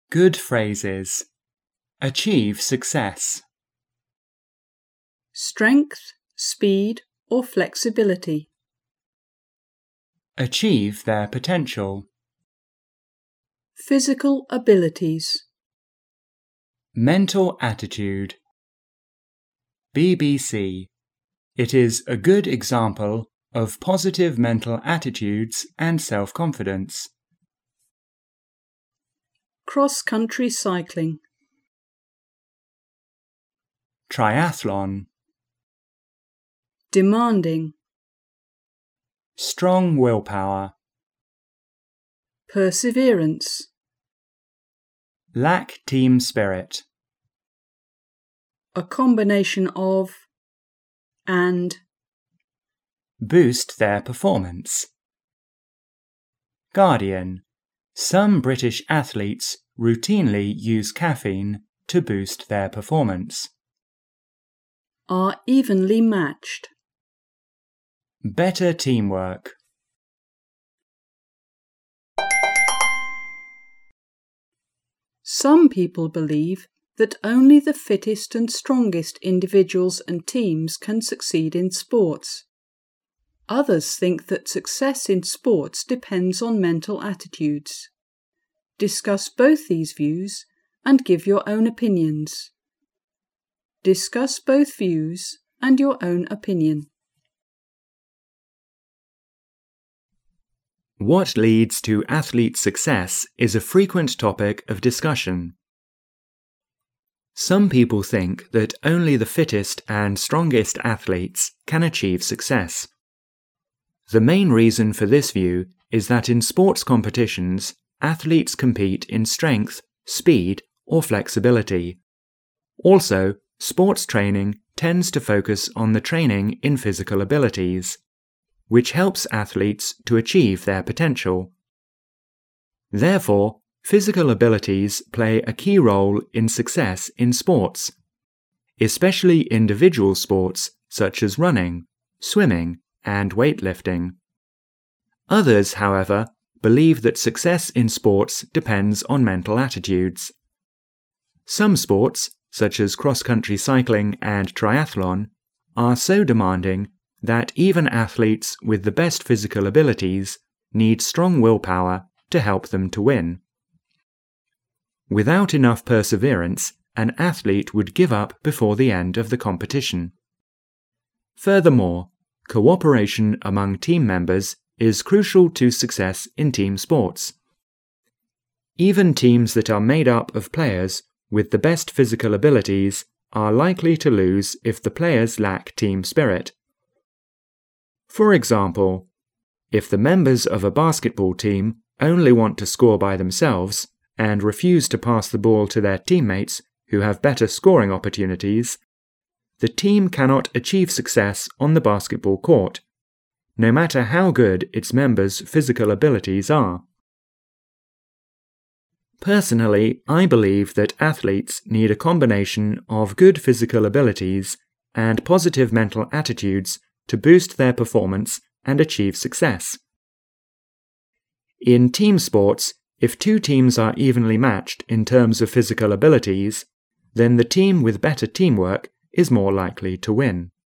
Good phrases. Achieve success. Strength, speed, or flexibility. Achieve their potential. Physical abilities. Mental attitude. BBC. It is a good example of positive mental attitudes and self-confidence. Cross-country cycling. Triathlon. Demanding. Strong willpower. Perseverance. Lack team spirit. A combination of and. Boost their performance. Guardian. Some British athletes routinely use caffeine to boost their performance. Are evenly matched. Better teamwork. Some people believe that only the fittest and strongest individuals and teams can succeed in sports. Others think that success in sports depends on mental attitudes. Discuss both these views and give your own opinions. Discuss both views and your own opinion. What leads to athlete success is a frequent topic of discussion. Some people think that only the fittest and strongest athletes can achieve success. The main reason for this view is that in sports competitions, athletes compete in strength, speed, or flexibility. Also, sports training tends to focus on the training in physical abilities, which helps athletes to achieve their potential. Therefore, physical abilities play a key role in success in sports, especially individual sports such as running, swimming, and weightlifting. Others, however, believe that success in sports depends on mental attitudes. Some sports, such as cross-country cycling and triathlon, are so demanding that even athletes with the best physical abilities need strong willpower to help them to win. Without enough perseverance, an athlete would give up before the end of the competition. Furthermore, cooperation among team members is crucial to success in team sports. Even teams that are made up of players with the best physical abilities are likely to lose if the players lack team spirit. For example, if the members of a basketball team only want to score by themselves and refuse to pass the ball to their teammates who have better scoring opportunities, the team cannot achieve success on the basketball court, no matter how good its members' physical abilities are. Personally, I believe that athletes need a combination of good physical abilities and positive mental attitudes to boost their performance and achieve success. In team sports, if two teams are evenly matched in terms of physical abilities, then the team with better teamwork is more likely to win.